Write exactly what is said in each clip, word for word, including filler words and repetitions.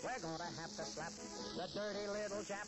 We're gonna have to slap the dirty little chap.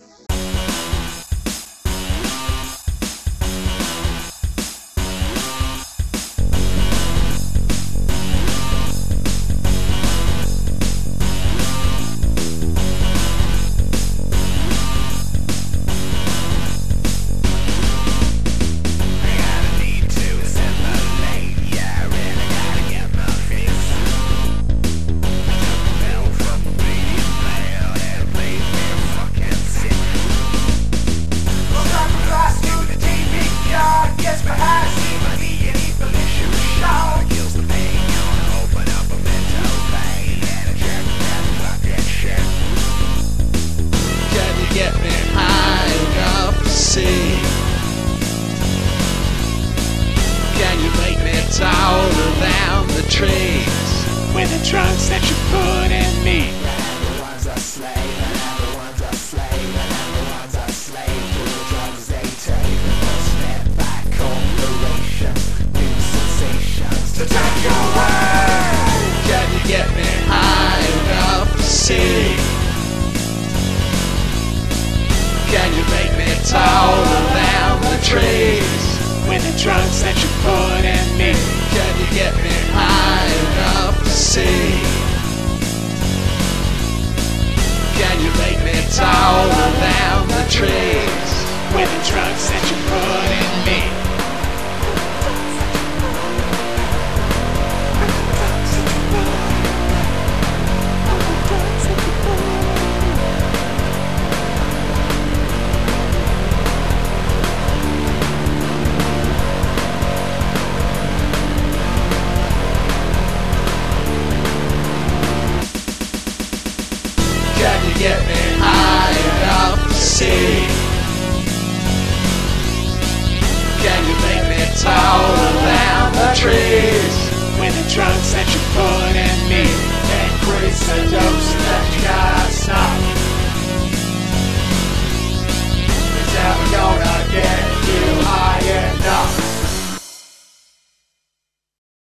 Taller down the trees with the drugs that you put in me. And the ones are slave, and the ones are slave, and the ones are slave to the drugs they take. And step back corporation, new sensations to take you away. Can you get me high enough to see? Can you make me taller down the trees with the drugs that you put in me? Can you get me high enough to see? Can you make me taller down the trees with the drugs that you put in me? Can you get me high enough to see? Can you make me taller down the trees with the drugs that